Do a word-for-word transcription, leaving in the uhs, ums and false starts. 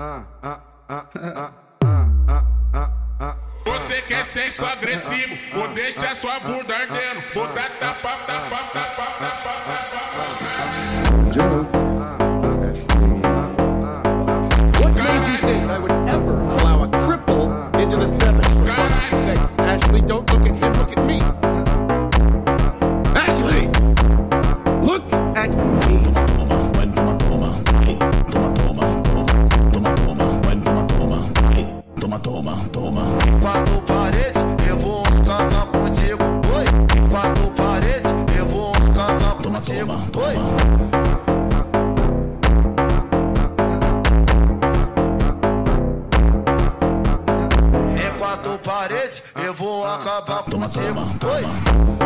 Você quer sexo agressivo, vou deixar sua bunda ardendo. Vou dar tapa, tapa, tapa, tapa, What made you think I would ever allow a cripple into the seven? Say, Ashley, don't look at him, look at me. Ashley, look at me. Toma, toma, toma. Quatro paredes, eu vou acabar contigo. Oi. Quatro paredes, eu vou acabar contigo. Oi. Em quatro paredes, eu vou acabar contigo. Oi.